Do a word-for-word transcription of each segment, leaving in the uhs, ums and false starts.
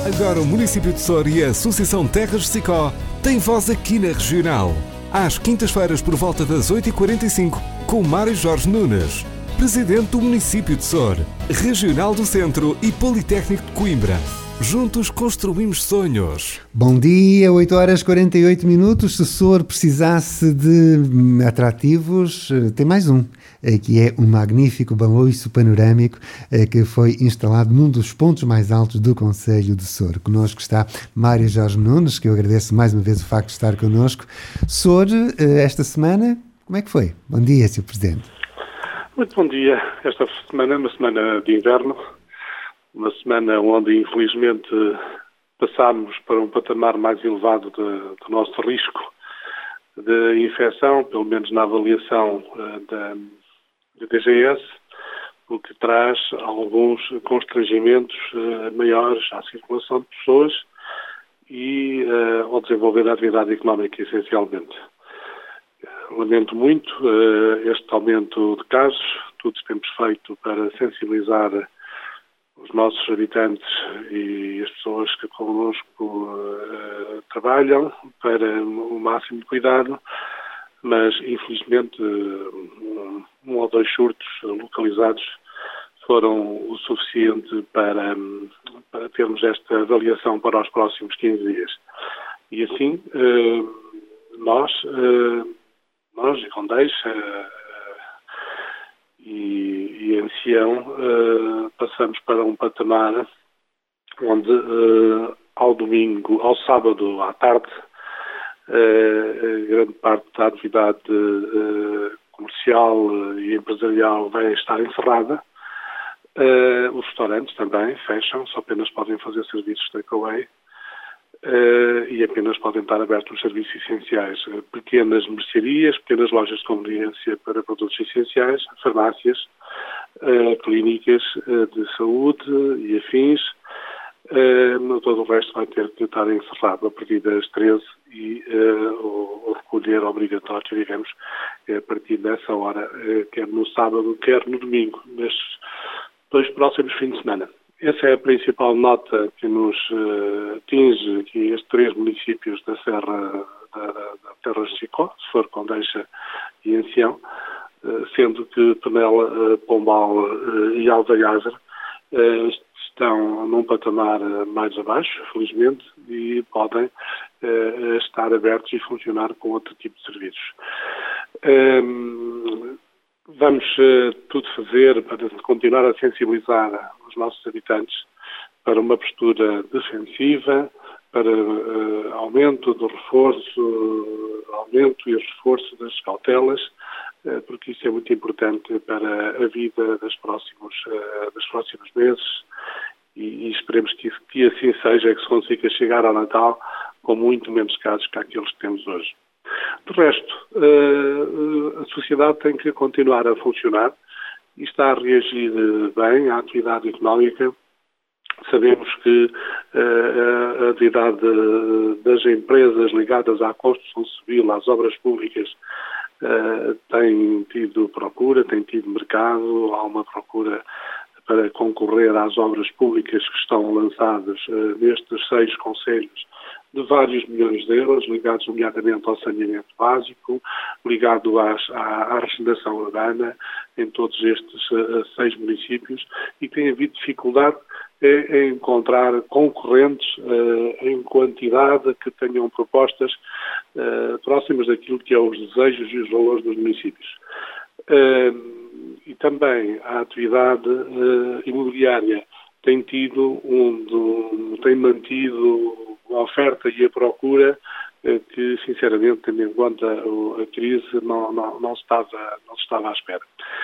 Agora o município de Sor e a Associação Terras de Sicó têm voz aqui na Regional. Às quintas-feiras por volta das oito e quarenta e cinco, com Mário Jorge Nunes, Presidente do município de Sor, Regional do Centro e Politécnico de Coimbra. Juntos construímos sonhos. Bom dia, oito horas e quarenta e oito minutos. Se Sor precisasse de atrativos, tem mais um, que é um magnífico balanço panorâmico que foi instalado num dos pontos mais altos do concelho de Sor. Connosco está Mário Jorge Nunes, que eu agradeço mais uma vez o facto de estar connosco. Sor, esta semana, como é que foi? Bom dia, senhor Presidente. Muito bom dia. Esta semana é uma semana de inverno, uma semana onde, infelizmente, passámos para um patamar mais elevado de, do nosso risco de infecção, pelo menos na avaliação uh, da, da D G S, o que traz alguns constrangimentos uh, maiores à circulação de pessoas e uh, ao desenvolver da atividade económica, essencialmente. Lamento muito uh, este aumento de casos. Tudo temos feito para sensibilizar os nossos habitantes e as pessoas que connosco uh, trabalham para o máximo de cuidado, mas infelizmente uh, um ou dois surtos localizados foram o suficiente para, um, para termos esta avaliação para os próximos quinze dias. E assim, uh, nós, uh, nós e Condeixa uh, e, e Ancião uh, passamos para um patamar onde uh, ao domingo, ao sábado à tarde, uh, grande parte da atividade uh, comercial e empresarial vai estar encerrada. Uh, os restaurantes também fecham, só apenas podem fazer serviços takeaway. Uh, e apenas podem estar abertos os serviços essenciais. Uh, pequenas mercearias, pequenas lojas de conveniência para produtos essenciais, farmácias, uh, clínicas uh, de saúde e afins. Uh, todo o resto vai ter que estar encerrado a partir das treze e uh, o, o recolher obrigatório, digamos, a partir dessa hora, uh, quer no sábado, quer no domingo, nestes dois próximos fins de semana. Essa é a principal nota que nos uh, atinge aqui estes três municípios da Serra da, da, da Terras de Sicó, Sor, Condeixa e Ancião, uh, sendo que Penela, uh, Pombal uh, e Alvaiazer uh, estão num patamar uh, mais abaixo, felizmente, e podem uh, estar abertos e funcionar com outro tipo de serviços. Um, Vamos uh, tudo fazer para continuar a sensibilizar os nossos habitantes para uma postura defensiva, para uh, aumento do reforço, uh, aumento e reforço das cautelas, uh, porque isso é muito importante para a vida das próximos, uh, dos próximos meses e, e esperemos que, isso, que assim seja, que se consiga chegar ao Natal com muito menos casos que aqueles que temos hoje. De resto, a sociedade tem que continuar a funcionar e está a reagir bem à atividade económica. Sabemos que a atividade das empresas ligadas à construção civil, às obras públicas, tem tido procura, tem tido mercado, há uma procura para concorrer às obras públicas que estão lançadas nestes seis concelhos de vários milhões de euros, ligados nomeadamente ao saneamento básico, ligado às, à, à regeneração urbana em todos estes uh, seis municípios, e tem havido dificuldade em, em encontrar concorrentes uh, em quantidade que tenham propostas uh, próximas daquilo que é os desejos e os valores dos municípios. Uh, e também a atividade uh, imobiliária tem tido um, um, tem mantido a oferta e a procura que, sinceramente, tendo em conta a crise, não, não, não, se, estava, não se estava à espera.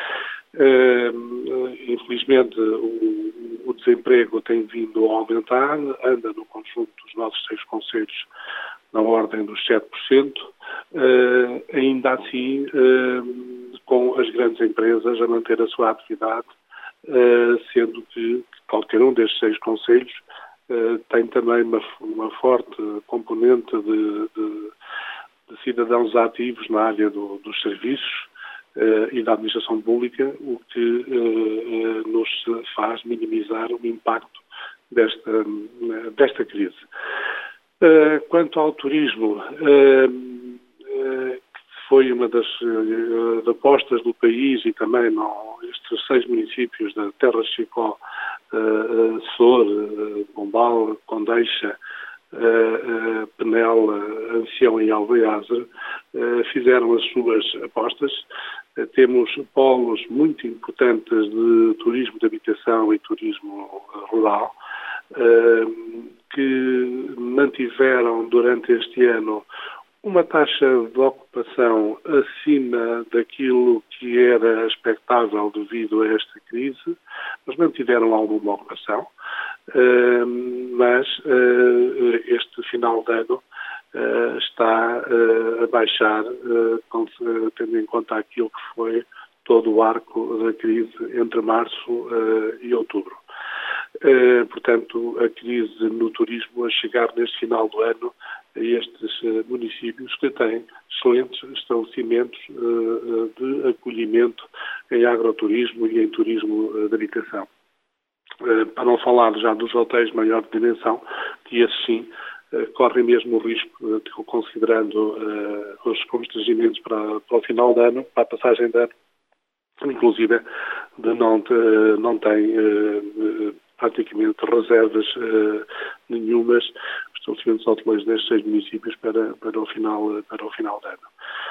Uh, infelizmente, o, o desemprego tem vindo a aumentar, anda no conjunto dos nossos seis concelhos na ordem dos sete por cento, uh, ainda assim, uh, com as grandes empresas a manter a sua atividade, uh, sendo que qualquer um destes seis concelhos Uh, tem também uma, uma forte componente de, de, de cidadãos ativos na área do, dos serviços uh, e da administração pública, o que uh, uh, nos faz minimizar o impacto desta, desta crise. Uh, quanto ao turismo, uh, uh, foi uma das uh, apostas do país e também não, estes seis municípios da Terra de Chicó, uh, uh, Sor, uh, Pombal, Condeixa, uh, uh, Penela, Ancião e Alveiazer, uh, fizeram as suas apostas. Uh, temos polos muito importantes de turismo de habitação e turismo rural, uh, que mantiveram durante este ano uma taxa de ocupação acima daquilo que era expectável devido a esta crise, mas mantiveram alguma ocupação, mas este final de ano está a baixar, tendo em conta aquilo que foi todo o arco da crise entre março e outubro. Uh, portanto, a crise no turismo a chegar neste final do ano a estes uh, municípios que têm excelentes estabelecimentos uh, de acolhimento em agroturismo e em turismo uh, de habitação. Uh, para não falar já dos hotéis de maior dimensão, que esses sim uh, correm mesmo o risco, uh, de, considerando uh, os constrangimentos para, para o final do ano, para a passagem de ano, inclusive de não, te, não tem uh, praticamente reservas uh, nenhumas, estabelecimentos hoteleiros destes seis municípios para, para, o final, para o final do ano.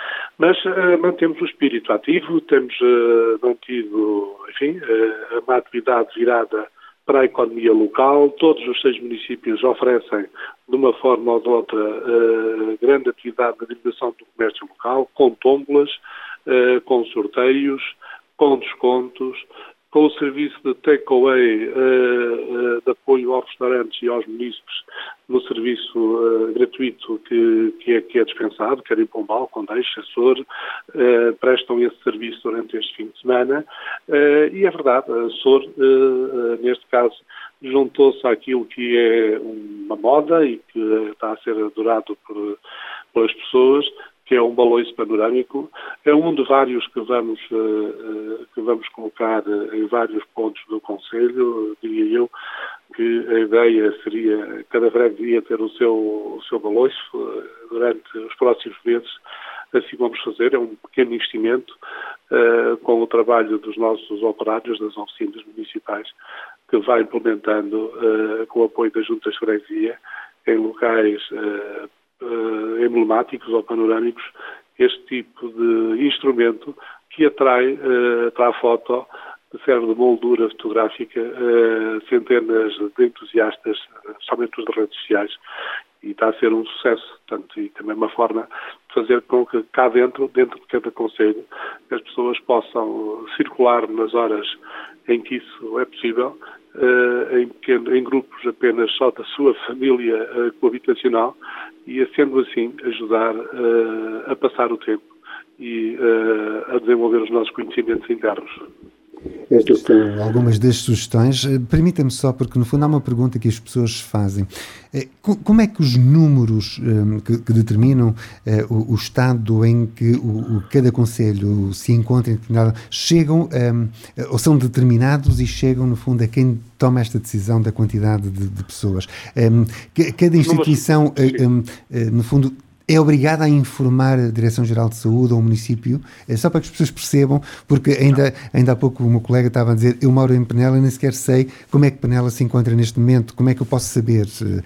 Mas uh, mantemos o espírito ativo, temos uh, mantido, enfim, uh, uma atividade virada para a economia local. Todos os seis municípios oferecem, de uma forma ou de outra, uh, grande atividade na divulgação do comércio local, com tómbolas, uh, com sorteios, com descontos, com o serviço de takeaway uh, uh, de apoio aos restaurantes e aos munícipes no serviço uh, gratuito que, que, é, que é dispensado, quer em Pombal, Condeixa, Sor, uh, prestam esse serviço durante este fim de semana uh, e é verdade, a Sor, uh, uh, neste caso, juntou-se àquilo que é uma moda e que está a ser adorado por, pelas pessoas, que é um baloiço panorâmico. É um de vários que vamos, uh, que vamos colocar em vários pontos do Conselho. Diria eu que a ideia seria, cada freguesia ter o seu, o seu baloiço uh, durante os próximos meses. Assim vamos fazer, é um pequeno investimento uh, com o trabalho dos nossos operários, das oficinas municipais, que vai implementando uh, com o apoio das juntas de freguesia em locais uh, Uh, emblemáticos ou panorâmicos, este tipo de instrumento que atrai, uh, atrai a foto, serve de moldura fotográfica, uh, centenas de entusiastas, uh, somente os de redes sociais, e está a ser um sucesso, portanto, e também uma forma de fazer com que cá dentro, dentro de cada concelho, as pessoas possam circular nas horas em que isso é possível, uh, em, pequeno, em grupos apenas só da sua família uh, coabitacional, e, sendo assim, ajudar uh, a passar o tempo e uh, a desenvolver os nossos conhecimentos internos. Estas são algumas das sugestões. Permita-me só, porque no fundo há uma pergunta que as pessoas fazem. Como é que os números um, que, que determinam uh, o, o estado em que o, o, cada concelho se encontra chegam, um, ou são determinados e chegam, no fundo, a quem toma esta decisão da quantidade de, de pessoas? Um, cada instituição, uh, um, uh, no fundo, é obrigada a informar a Direção-Geral de Saúde ou o município, é só para que as pessoas percebam, porque ainda, ainda há pouco o meu colega estava a dizer, eu moro em Penela e nem sequer sei como é que Penela se encontra neste momento, como é que eu posso saber?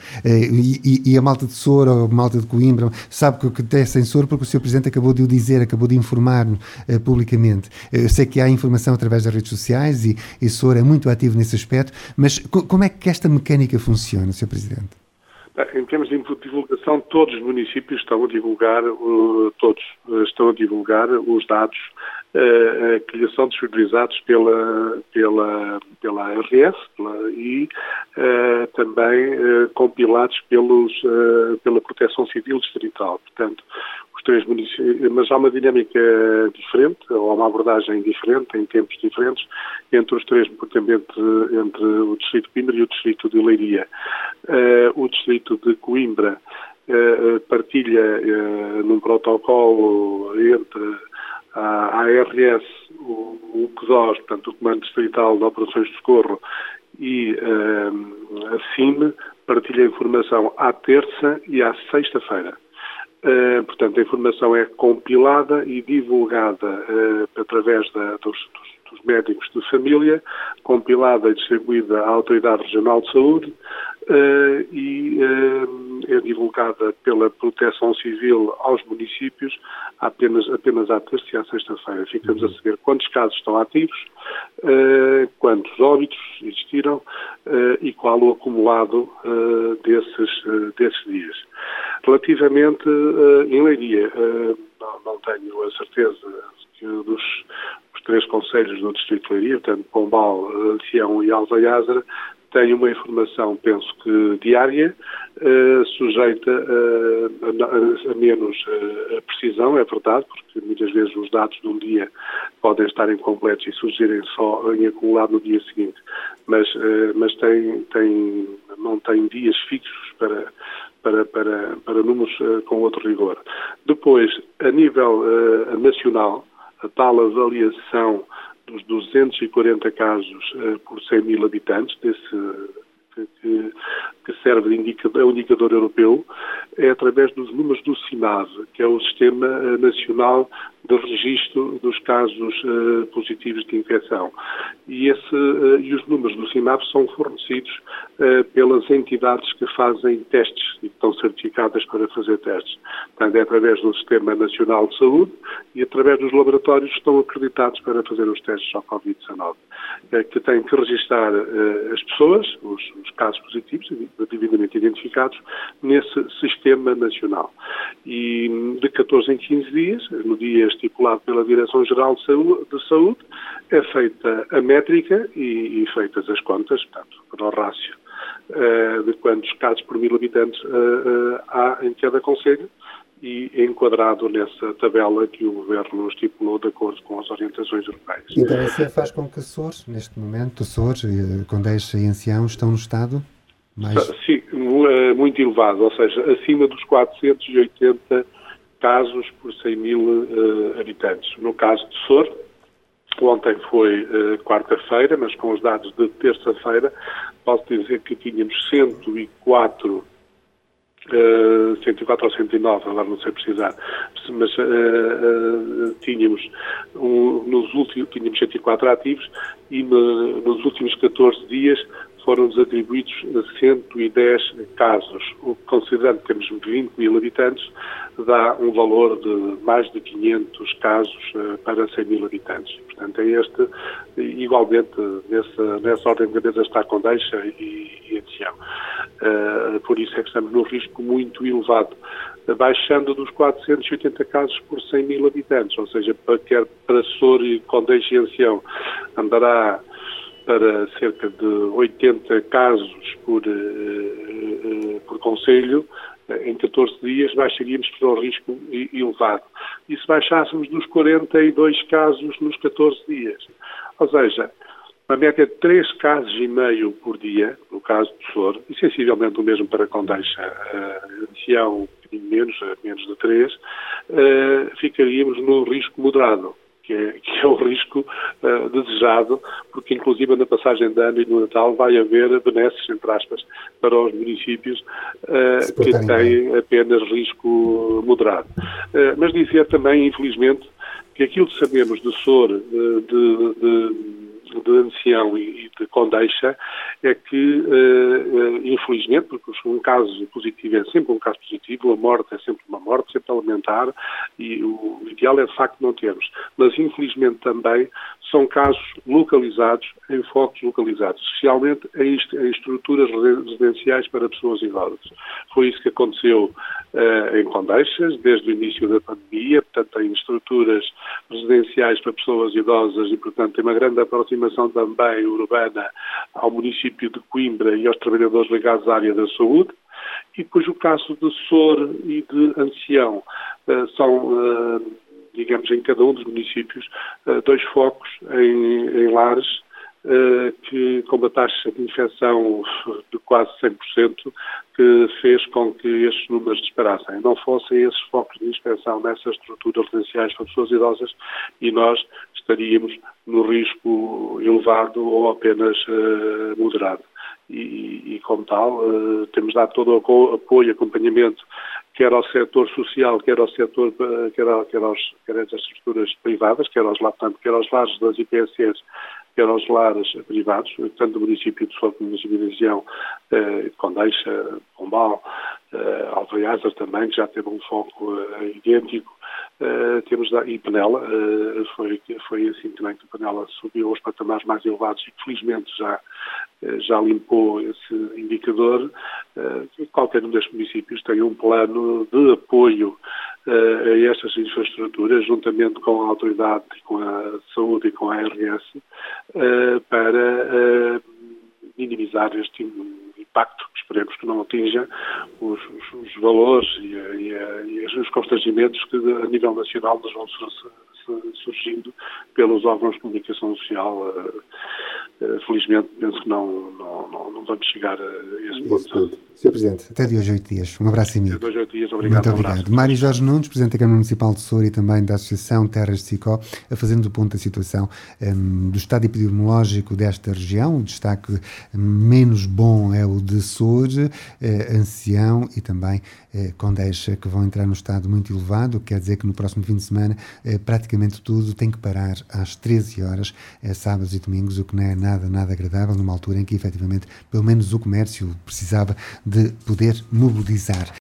E, e, e a malta de Sor ou a malta de Coimbra sabe que o que é sem Sor porque o senhor Presidente acabou de o dizer, acabou de informar uh, publicamente. Eu sei que há informação através das redes sociais e, e Sor é muito ativo nesse aspecto, mas co- como é que esta mecânica funciona, senhor Presidente? Em termos de divulgação, todos os municípios estão a divulgar, uh, todos uh, estão a divulgar os dados uh, que lhes são disponibilizados pela, pela, pela R S pela, e uh, também uh, compilados pelos, uh, pela Proteção Civil Distrital. Portanto, os três municípios, mas há uma dinâmica diferente, ou uma abordagem diferente, em tempos diferentes, entre os três, entre, entre o Distrito de Coimbra e o Distrito de Leiria. Uh, o Distrito de Coimbra uh, partilha uh, num protocolo entre a, a R S, o, o C D O S, portanto o Comando Distrital de Operações de Socorro, e uh, a C I M partilha a informação à terça e à sexta-feira. Uh, portanto, a informação é compilada e divulgada uh, através da, dos, dos, dos médicos de família, compilada e distribuída à Autoridade Regional de Saúde uh, e uh, é divulgada pela Proteção Civil aos municípios apenas, apenas à terça e à sexta-feira. Ficamos a saber quantos casos estão ativos, uh, quantos óbitos existiram uh, e qual o acumulado uh, desses, uh, desses dias. Relativamente uh, em Leiria, uh, não, não tenho a certeza que dos os três concelhos do Distrito de Leiria, portanto Pombal, Sião e Alzaiázara, tenho uma informação, penso que diária, uh, sujeita uh, a, a menos uh, precisão, é verdade, porque muitas vezes os dados de um dia podem estar incompletos e surgirem só em acumulado no dia seguinte, mas, uh, mas tem, tem, não tem dias fixos para... Para, para, para números uh, com outro rigor. Depois, a nível uh, nacional, a tal avaliação dos duzentos e quarenta casos uh, por cem mil habitantes, desse, que, que, que serve de indicador, é um indicador europeu, é através dos números do SINAV, que é o Sistema uh, Nacional de Registro dos Casos uh, Positivos de Infecção. E, esse, uh, e os números do SINAV são fornecidos uh, pelas entidades que fazem testes e que estão certificadas para fazer testes. Portanto, é através do Sistema Nacional de Saúde e através dos laboratórios que estão acreditados para fazer os testes ao covid dezanove, uh, que têm que registar uh, as pessoas, os, os casos positivos, devidamente identificados, nesse Sistema Nacional. E de catorze em quinze dias, no dia estipulado pela Direção-Geral de Saúde, de Saúde, é feita a métrica e, e feitas as contas, portanto, para o rácio uh, de quantos casos por mil habitantes uh, uh, há em cada concelho e enquadrado nessa tabela que o Governo estipulou de acordo com as orientações europeias. Então, isso faz com que Açores, neste momento, Açores, Condeixa e Ancião estão no estado mais... Sim, muito elevado, ou seja, acima dos quatrocentos e oitenta casos por cem mil uh, habitantes. No caso de Sor, ontem foi uh, quarta-feira, mas com os dados de terça-feira, posso dizer que tínhamos cento e quatro, uh, cento e quatro ou cento e nove, agora não sei precisar, mas uh, uh, tínhamos, um, nos últimos, tínhamos cento e quatro ativos e no, nos últimos catorze dias foram-nos atribuídos cento e dez casos, o que, considerando que temos vinte mil habitantes, dá um valor de mais de quinhentos casos uh, para cem mil habitantes. Portanto, é este, igualmente, nessa, nessa ordem de grandeza está a Condeixa e, e Ancião. Uh, por isso é que estamos num risco muito elevado, baixando dos quatrocentos e oitenta casos por cem mil habitantes, ou seja, para, quer para Sor e Condeixa e Ancião andará para cerca de oitenta casos por, uh, uh, por concelho, em catorze dias baixaríamos para o risco elevado. E se baixássemos dos quarenta e dois casos nos catorze dias, ou seja, uma média de três casos e meio por dia, no caso de Sor, e sensivelmente o mesmo para Condeixa, uh, Ancião um bocadinho menos, menos de três, uh, ficaríamos no risco moderado. Que é, que é o risco uh, desejado, porque inclusive na passagem de ano e no Natal vai haver benesses, entre aspas, para os municípios uh, que têm apenas risco moderado. Uh, mas dizer também, infelizmente, que aquilo que sabemos de Sor, uh, de, de de Ancião e de Condeixa, é que, uh, uh, infelizmente, porque um caso positivo é sempre um caso positivo, a morte é sempre uma morte, sempre a lamentar, e o ideal é de facto não termos. Mas, infelizmente, também são casos localizados, em focos localizados, especialmente em, em estruturas residenciais para pessoas idosas. Foi isso que aconteceu uh, em Condeixas, desde o início da pandemia, portanto, em estruturas residenciais para pessoas idosas e, portanto, tem uma grande aproximação também urbana ao município de Coimbra e aos trabalhadores ligados à área da saúde. E depois o caso de Sor e de Ancião. Uh, são, uh, digamos, em cada um dos municípios, uh, dois focos em, em lares uh, que, com uma taxa de infecção de quase cem por cento, que fez com que estes números disparassem. Não fossem esses focos de inspeção nessas estruturas residenciais para pessoas idosas e nós estaríamos no risco elevado ou apenas uh, moderado. E, e como tal, uh, temos dado todo o apoio, acompanhamento, quer ao setor social, quer ao setor, quer, ao, quer, aos, quer às estruturas privadas, quer aos, portanto, quer aos lares das I P S S, quer aos lares privados, tanto do município de Sor como do município de Região, eh, Condeixa, Pombal, eh, Alvaiazer também, que já teve um foco eh, idêntico, eh, temos da, e Penela, eh, foi, foi assim também que Penela subiu aos patamares mais elevados e que felizmente já, eh, já limpou esse indicador. Eh, qualquer um destes municípios tem um plano de apoio Uh, a estas infraestruturas, juntamente com a autoridade, com a saúde e com a A R S, uh, para uh, minimizar este impacto, que esperemos que não atinja os, os, os valores e, a, e, a, e os constrangimentos que a nível nacional nos vão surgindo pelos órgãos de comunicação social. Uh, uh, felizmente, penso que não, não, não, não vamos chegar a esse ponto. senhor Presidente, até de hoje oito dias. Um abraço amigo. Até de hoje oito dias, obrigado. Muito obrigado. Um Mário Jorge Nunes, Presidente da Câmara Municipal de Soura e também da Associação Terras de Sicó, fazendo o ponto da situação um, do estado epidemiológico desta região. O destaque menos bom é o de Soura, uh, Ancião e também uh, Condeixa, que vão entrar no estado muito elevado, quer dizer que no próximo fim de semana uh, praticamente tudo tem que parar às treze horas, uh, sábados e domingos, o que não é nada, nada agradável, numa altura em que efetivamente, pelo menos o comércio precisava de poder mobilizar.